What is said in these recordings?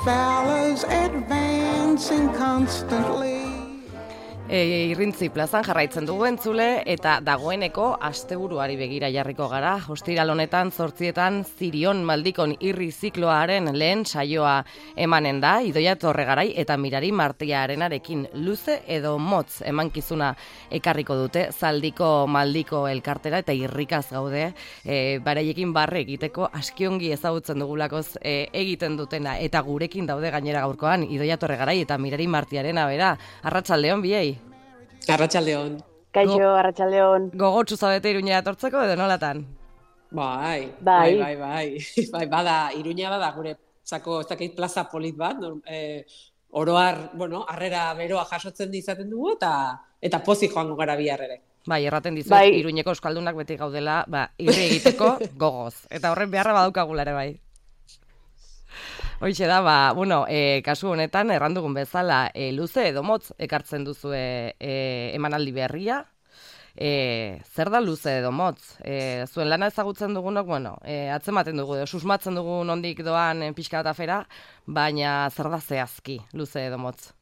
fellas advancing constantly. Irrintzi plazan jarraitzen dugu entzule eta dagoeneko asteburuari begira jarriko gara. Ostiral honetan 8etan Zirion Maldikon irri zikloaren lehen saioa emanen da. Idoia Torregarai eta Mirari Martiarenarekin luze edo motz emankizuna ekarriko dute Zaldiko Maldiko elkartera eta irrikaz gaude. Baraiekin barre egiteko askiongi ezagutzen dugulakoz egiten dutena eta gurekin daude gainera gaurkoan Idoia Torregarai eta Mirari Martiarena bera. Arratsaldeon biei. Arratsaldeon. Kaixo, arratsaldeon. Gogotsu zaudete Iruñera etortzeko edo nolatan? Bai, bada, Iruña bada gure zako, ez dakit plaza polit bat, oroar, harrera beroa jasotzen izaten dugu eta pozik joango gara bihar ere. Bai, erraten dizuet, Iruñeko euskaldunak beti gaudela, irri egiteko gogoz. Eta horren beharra badaukagula ere bai. Hoixe da, kasu honetan errandugun bezala luze edo motz ekartzen duzue emanaldi berria. Zer da luze edo motz? Zuen lana ezagutzen dugunok, atzematen dugu, susmatzen dugu nondik doan pixka bat afera, baina zer da zehazki luze edo motz?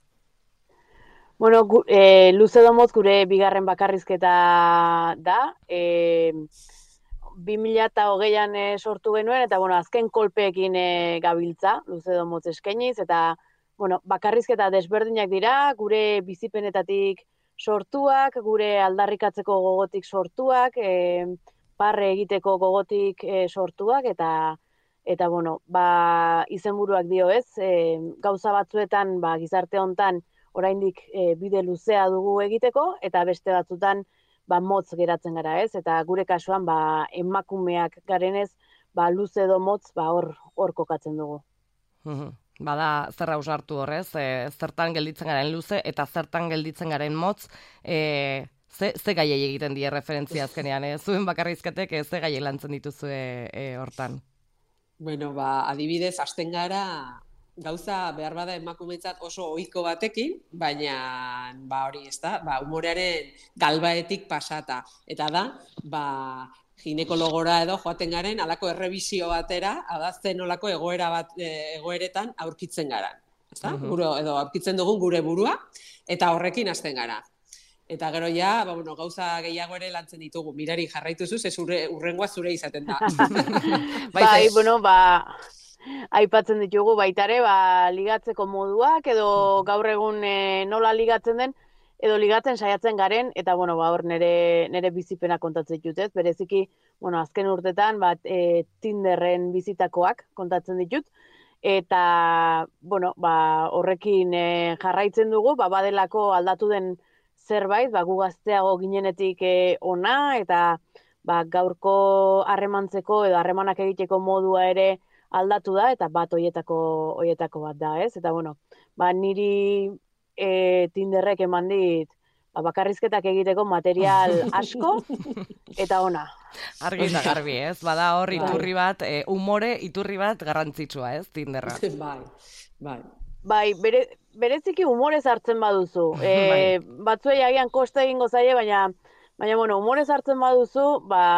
Luze edo motz gure bigarren bakarrizketa da. 2020an sortu genuen, eta azken kolpeekin gabiltza, luze edo motz eskainiz, eta bakarrizketa desberdinak dira, gure bizipenetatik sortuak, gure aldarrikatzeko gogotik sortuak, parre egiteko gogotik sortuak, eta izenburuak dio ez, gauza batzuetan gizarte hontan oraindik bide luzea dugu egiteko, eta beste batzutan motz geratzen gara ez, eta gure kasuan emakumeak garenez, luze edo motz hor kokatzen dugu. Bada zer hausnartu horrez, zertan gelditzen garen luze eta zertan gelditzen garen motz, ze gaiei egiten die referentzia azkenean, zuen bakarrizketek ze gaiei lantzen dituzue hortan? Adibidez, hasten gara gauza behar bada emakumeentzat oso ohiko batekin, baina hori ez da, umorearen galbaetik pasata. Eta da, ginekologora edo joaten garen alako errebisio batera, zen olako egoeretan aurkitzen gara. Edo aurkitzen dugun gure burua, eta horrekin hasten gara. Eta gero gauza gehiago ere lantzen ditugu. Mirari jarraituzuz, ez urrengoa zure izaten da. Aipatzen ditugu baitare, ligatzeko moduak, edo gaur egun nola ligatzen den, edo ligatzen saiatzen garen, eta hor nire bizipena kontatzen ditut, ez? Bereziki, azken urtetan, Tinderren bizitakoak kontatzen ditut, eta, horrekin jarraitzen dugu, badelako aldatu den zerbait, gu gazteago ginenetik ona, eta gaurko harremantzeko edo harremanak egiteko modua ere aldatu da, eta bat hoietako bat da, ez? Eta, niri Tinderrek eman dit bakarrizketak egiteko material asko, eta ona. Argi eta garbi, ez? Bada hor iturri bat, umore iturri bat garrantzitsua, ez? Tinderra. Bai. Bereziki umorez hartzen baduzu. Batzuei agian koste egingo zaie, baina umorez hartzen baduzu,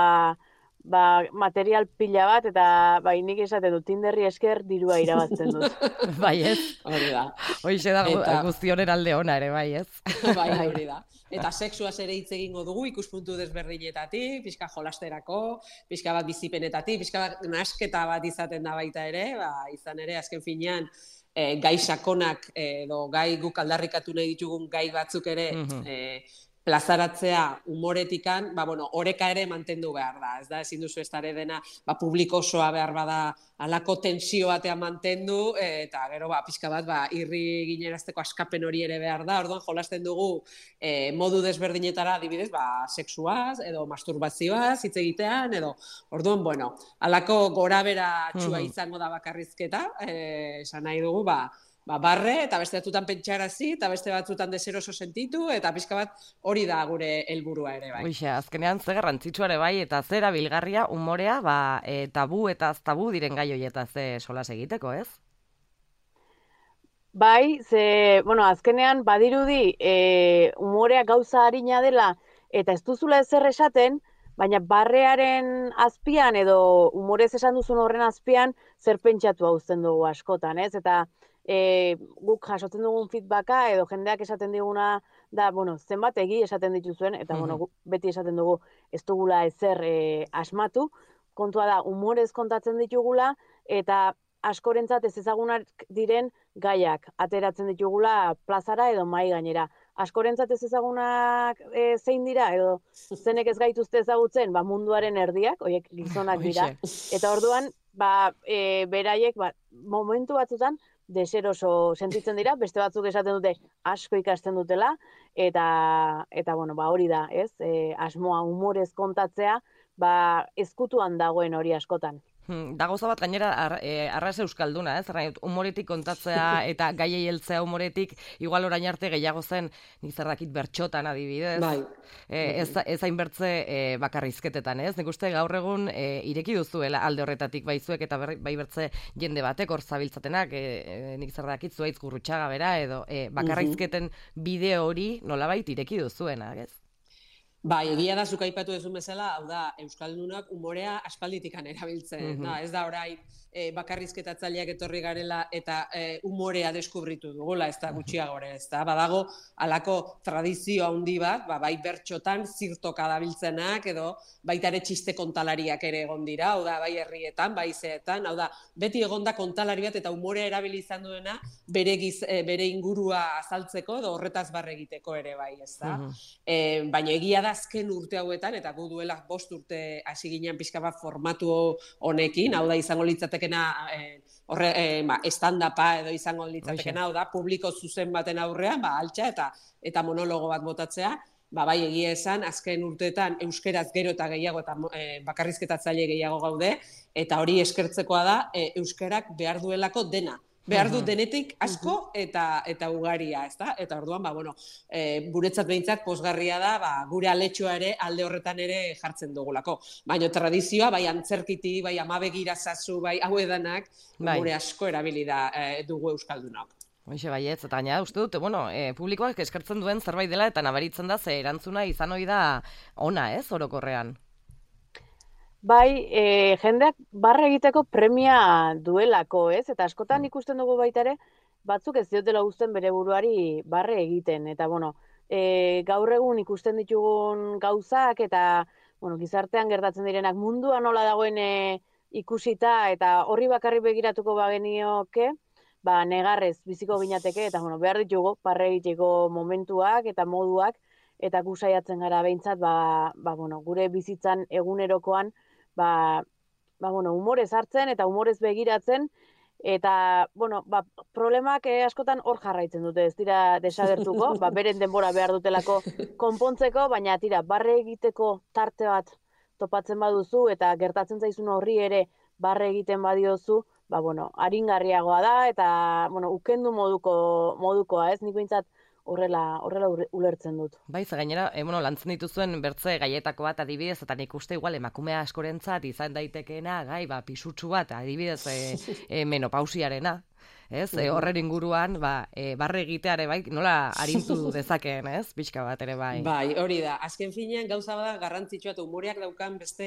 material pila bat, eta nik esaten dut Tinderri esker dirua irabazten dut. Bai, ez? Hori da. Hoixe da guztionen alde ona ere, bai, ez? Bai, hori da. Eta sexuaz ere hitz egingo dugu, ikuspuntu desberdinetatik, pixka jolasterako, pixka bat bizipenetatik, pixka bat nasketa bat izaten da baita ere, izan ere, azken finean, gai sakonak, edo gai guk aldarrikatu nahi ditugun gai batzuk ere, plazaratzea umoretikan, oreka ere mantendu behar da. Ez da, ezin duzu ez dara dena, publiko osoa behar bada alako tensio batean mantendu, eta gero, pixka bat, irri ginerazteko askapen hori ere behar da. Orduan, jolasten dugu modu desberdinetara, adibidez, sexuaz, edo masturbazioaz, hitz egitean, edo, orduan, alako gora-bera txua izango da bakarrizketa, esan nahi dugu, barre, eta beste batzutan pentsarazi, eta beste batzutan deseroso sentitu, eta pixka bat hori da gure helburua ere bai. Hoixe, azkenean ze garrantzitsua ere bai, eta zera bilgarria umorea, tabu eta aztabu diren gai horietaz solas egiteko, ez? Bai, azkenean badirudi umorea gauza arina dela, eta ez duzula ezer esaten, Baina barrearen azpian edo humorez esan duzun horren azpian zer pentsatu uzten dugu askotan, ez? Eta guk jasotzen dugun feedbacka edo jendeak esaten diguna da, bueno, zenbat egi esaten dituzuen, eta bueno, guk beti esaten dugu ez dugula ezer asmatu, kontua da humorez kontatzen ditugula, eta askorentzat ez ezagunak diren gaiak ateratzen ditugula plazara edo mai gainera. Askorentzat ez ezagunak zein dira, edo zenek ez gaituzte ezagutzen, munduaren erdiak, horiek gizonak dira. Eta orduan, beraiek, momentu batzutan, deseroso sentitzen dira, beste batzuk esaten dute asko ikasten dutela, eta bueno, hori da, ez? Asmoa humorez kontatzea, ezkutuan dagoen hori askotan. Da gauza bat gainera arras euskalduna, ez? Humoretik kontatzea eta gaiei heltzea humoretik, igual orain arte gehiago zen, nik zer dakit bertxotan adibidez. Bai. Ez hainbertze bakarrizketetan, ez? Nik uste gaur egun ireki duzuela alde horretatik baizuek eta bai bertze jende batek hor zabiltzatenak, nik zer dakit Zuhaitz Gurrutxaga bera edo bakarrizketen bideo hori nolabait ireki duzuena, ez? Bai, egia da zuk aipatu duzun bezala, hau da, euskaldunak umorea aspalditikan erabiltzen. Ez da orain bakarrizketatzaileak etorri garela eta umorea deskubritu dugula, ez da gutxiagore, ez da. Badago, halako tradizio handi bat, bai bertxotan zirtoka dabiltzenak, edo baita ere txiste kontalariak ere egon dira, hau da, bai herrietan, bai zeetan, hau da, beti egonda kontalari bat eta umorea erabili izan duena bere ingurua azaltzeko edo horretaz barre egiteko ere bai, ez da. Baina egia da azken urte hauetan, eta gu duela 5 urte hasi ginen pixka bat formatu honekin, hau da izango litzatekena stand-upa edo izango litzatekena, hau da publiko zuzen baten aurrean, altxa eta monologo bat botatzea, bai egia esan, azken urteetan euskeraz gero eta gehiago eta bakarrizketatzaile gehiago gaude, eta hori eskertzekoa da euskerak behar duelako dena. Behar du denetik asko eta ugaria, ezta? Eta orduan, guretzat behintzat pozgarria da, gure aletxoa ere alde horretan ere jartzen dugulako. Baina tradizioa, bai antzerkiti, bai amabegira zazu, bai hau edanak, gure asko erabili da dugu euskaldunok. Hoxe baietz, eta gaina uste dut, publikoak eskertzen duen zerbait dela eta nabaritzen da ze erantzuna izan ohi da ona, ez, orokorrean? Bai, jendeak barre egiteko premia duelako, ez? Eta askotan ikusten dugu baita ere, batzuk ez diotela uzten bere buruari barre egiten. Eta, gaur egun ikusten ditugun gauzak eta, gizartean gertatzen direnak mundua nola dagoen ikusita eta horri bakarri begiratuko bagenioke, negarrez biziko ginateke eta, behar ditugu barre egiteko momentuak eta moduak eta gu saiatzen gara behintzat, gure bizitzan egunerokoan, humorez hartzen eta humorez begiratzen, eta, problemak askotan hor jarraitzen dute, ez dira desagertuko, beren denbora behar dutelako konpontzeko, baina barre egiteko tarte bat topatzen baduzu, eta gertatzen zaizun horri ere barre egiten badiozu, aringarriagoa da, eta, ukendu modukoa, ez, nik behintzat, horrela ulertzen dut. Bai, gainera, lantzen dituzuen bertze gaietako bat adibidez, eta nik uste igual emakumea askorentzat izan daitekeena, pisutsu bat, adibidez menopausiarena, ez? Horren inguruan, barre egiteare bai, nola arintu dezakeen, ez? Pixka bat ere bai. Bai, hori da. Azken finean gauza bada garrantzitsua eta umoreak daukan beste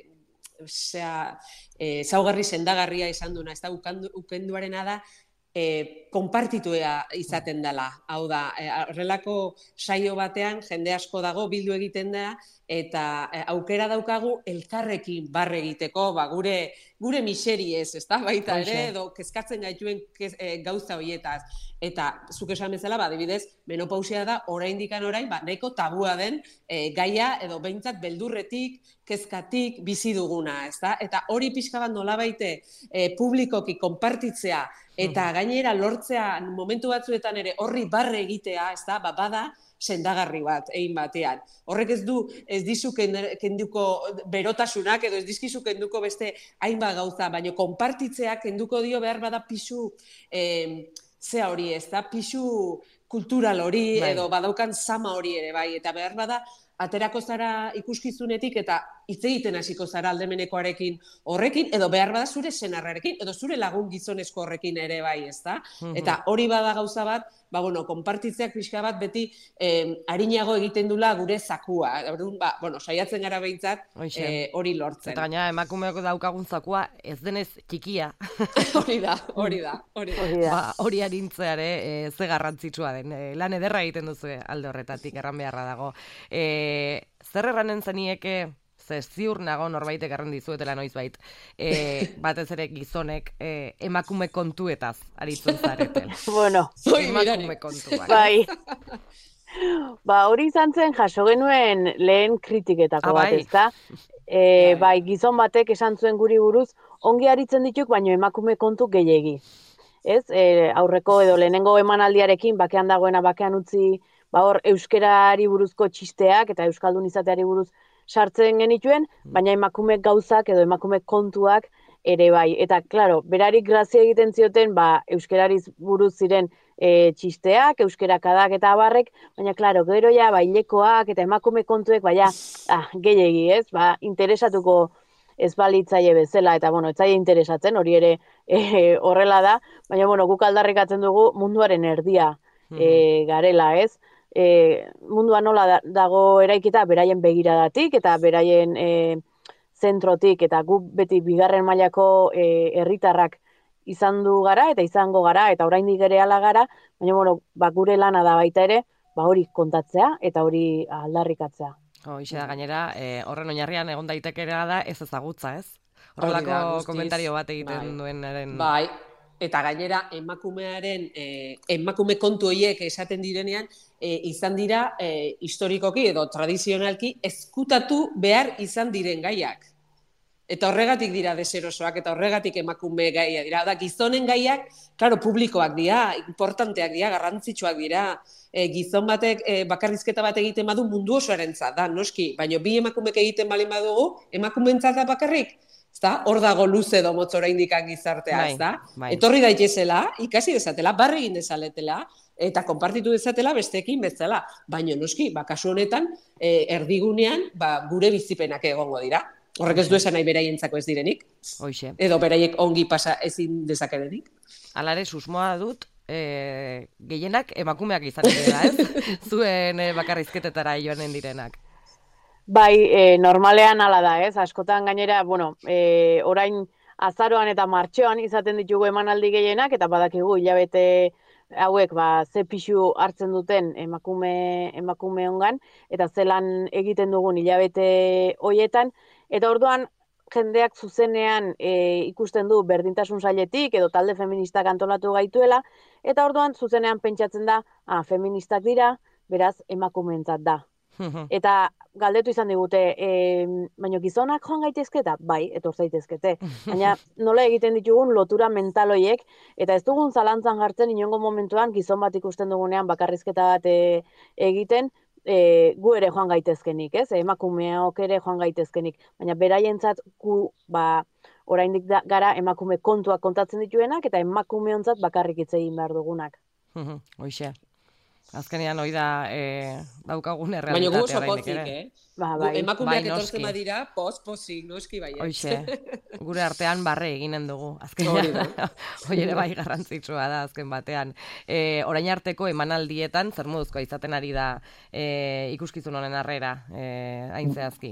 zaugarri sendagarria izan duna, ez da ukenduarena da, konpartituea izaten dela. Hau da, horrelako saio batean jende asko dago bildu egiten da eta aukera daukagu elkarrekin barre egiteko, gure miseriez, ezta baita ere, edo kezkatzen gaituen gauza horietaz. Eta zuk esan bezala, adibidez, menopausia da oraindikan orain, nahiko tabua den gaia edo behintzat beldurretik, kezkatik bizi duguna, ezta? Eta hori pixka bat nolabaite publikoki konpartitzea eta gainera lortzea momentu batzuetan ere horri barre egitea, ezta? Bada sendagarri bat egin batean. Horrek ez dizu kenduko berotasunak edo ez dizkizu kenduko beste hainbat gauza, baina konpartitzea kenduko dio behar bada pisu zea hori, ez da, pisu kultural hori edo badaukan sama hori ere, bai, eta behar bada aterako zara ikuskizunetik eta hitz egiten hasiko zara aldamenekoarekin horrekin, edo behar bada zure senarrarekin, edo zure lagun gizonezko horrekin ere bai, ezta? Eta hori bada gauza bat, konpartitzeak pixka bat beti arinago egiten dula gure zakua. Saiatzen gara behintzat hori lortzen. Eta gaina emakumeok daukagun zakua ez denez txikia. Hori da. Hori arintzeare ze garrantzitsua den. Lan ederra egiten duzu alde horretatik, erran beharra dago. Zer erranen zenieke, ze ziur nago norbaitek erran dizuetela noizbait, batez ere gizonek emakume kontuetaz aritzen zaretel. Emakume kontuak. Bai. Hori izan zen jaso genuen lehen kritiketako bat, ezta? Bai, gizon batek esan zuen guri buruz, ongi aritzen dituk, baino emakume kontu gehiegi. Ez? Aurreko edo lehenengo emanaldiarekin, bakean dagoena bakean utzi, hor euskerari buruzko txisteak eta euskaldun izateari buruz sartzen genituen, baina emakume gauzak edo emakume kontuak ere bai. Eta, klaro, berarik grazia egiten zioten, euskerariz buruz ziren txisteak, euskerakadak eta abarrek, baina, klaro, gero ja, bailekoak eta emakume kontuek, gehiegi, ez? Interesatuko ez balitzaile bezala, eta, ez zaie interesatzen, hori ere horrela da, baina, guk aldarrikatzen dugu munduaren erdia garela, ez? Mundua nola dago eraikita beraien begiradatik eta beraien zentrotik, eta gu beti bigarren mailako herritarrak izan du gara eta izango gara eta oraindik ere hala gara, baina gure lana da baita ere, hori kontatzea eta hori aldarrikatzea. Hoxe da, gainera, horren oinarrian egon daitekeena da ez ezagutza, ez? Horrelako komentario bat egiten duenaren... Bai, eta gainera emakume kontu horiek esaten direnean, izan dira historikoki edo tradizionalki ezkutatu behar izan diren gaiak. Eta horregatik dira deserosoak, eta horregatik emakume gaia dira. Da, gizonen gaiak, klaro, publikoak dira, importanteak dira, garrantzitsuak dira. Gizon batek bakarrizketa bat egiten badu mundu osoarentzat da, noski. Baina bi emakumek egiten balin badugu, emakumeentzat da bakarrik. Hor dago luze edo motz oraindik gizartea, ezta? Etorri daitezela, ikasi dezatela, barre egin dezaletela, eta konpartitu dezatela besteekin bezala. Baina noski, kasu honetan, erdigunean, gure bizipenak egongo dira. Horrek ez du esan nahi beraientzako ez direnik. Hoxe. Edo beraiek ongi pasa ezin dezakedenik. Alare, susmoa dut, gehienak emakumeak izan dira, ez? Zuen bakarrizketetara joanen direnak. Bai, normalean hala da, ez? Askotan gainera, orain azaroan eta martxoan izaten ditugu emanaldi gehienak, eta badakigu hilabete hauek ze pixu hartzen duten emakume ongan, eta zelan egiten dugun hilabete hoietan, eta orduan jendeak zuzenean ikusten du berdintasun sailetik edo talde feministak antolatu gaituela, eta orduan zuzenean pentsatzen da, feministak dira, beraz emakumeentzat da. Eta galdetu izan digute, baina gizonak joan gaitezke eta bai, etor zaitezkete. Baina nola egiten ditugun lotura mental horiek, eta ez dugun zalantzan jartzen inongo momentuan gizon bat ikusten dugunean bakarrizketa bat egiten, gu ere joan gaitezkenik, ez? Emakumeok ere joan gaitezkenik. Baina beraientzat gu, oraindik gara emakume kontuak kontatzen dituenak, eta emakumeontzat bakarrik hitz egin behar dugunak. Hoxe. Azkenean hori da daukagun errealitatea. Baina gu oso potzik, emakumeak etortzen badira, pozik, noski bai. Hoxe, gure artean barre eginen dugu. Azkenean, hori ere bai garrantzitsua da azken batean. Orain arteko emanaldietan, zer moduzkoa izaten ari da ikuskizun honen harrera, hain zehazki?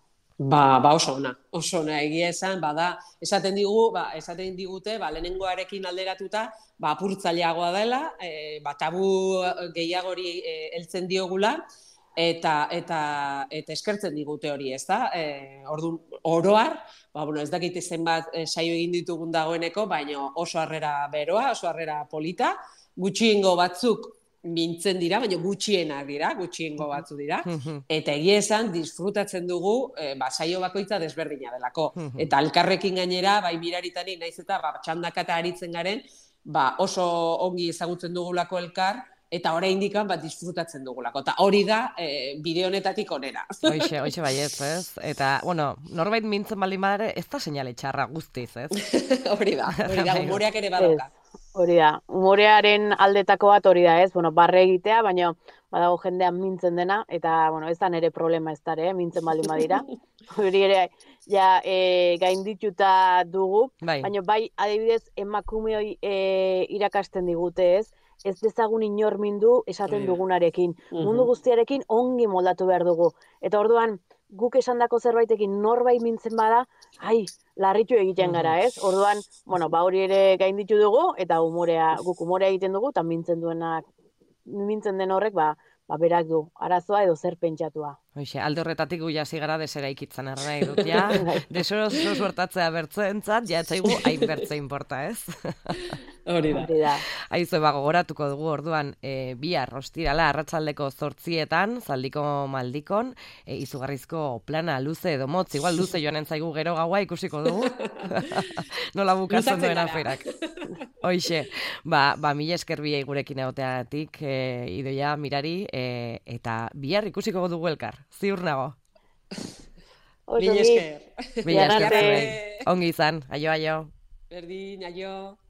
Oso ona egia esan, esaten digute, lehenengoarekin alderatuta, apurtzaileagoa dela, tabu gehiagori heltzen diogula, eta eskertzen digute hori, ez da? Orduan, oroar, ez dakit zenbat saio egin ditugun dagoeneko, baina oso harrera beroa, oso harrera polita, gutxiengo batzuk mintzen dira, baina gutxiengo batzu dira, eta egia esan disfrutatzen dugu saio bakoitza desberdina delako. Eta elkarrekin gainera, bai miraritani naiz eta txandaka eta aritzen garen, oso ongi ezagutzen dugulako elkar, eta oraindik disfrutatzen dugulako. Eta hori da bideo honetatik onera. Hoxe baietz, ez? Eta, norbait mintzen baldin badare, ez da seinale txarra guztiz, ez? Hori da, humoreak ere badoka. Hori da, umorearen aldetako bat hori da, ez? Bueno, barre egitea, baina badago jendean mintzen dena, eta, bueno, ez da nere problema ez dara, mintzen baldin badira. Hori ere, ja, gaindituta dugu, Bai. baina bai, adibidez, emakumeoi irakasten digute, ez? Ez dezagun inor mindu esaten dugunarekin. Mundu guztiarekin ongi moldatu behar dugu. Eta orduan, guk esandako zerbaitekin norbait mintzen bada, larritu egiten gara, ez? Orduan, bueno, hori ere gainditu dugu, eta guk umorea egiten dugu, eta mintzen den horrek, berak du, arazoa edo zer pentsatua. Hoxe, alde horretatik gu jasi gara desera ikitzen nahi dut, ja. Desero suertatzea bertzeentzat, ja etzaigu hain bertze inporta, ez? Hori da. Aizu, gogoratuko dugu orduan, bihar ostirala arratsaldeko 8etan, zaldiko maldikon, izugarrizko plana luze edo motz, igual luze joanen zaigu gero gaua ikusiko dugu. Nola bukatzen duen aferak. Hoxe, mila esker biei gurekin egoteagatik, Idoia, Mirari, eta bihar ikusiko dugu elkar, ziur nago. Mila esker. Mila esker. Ongi izan, aio. Berdin, aio.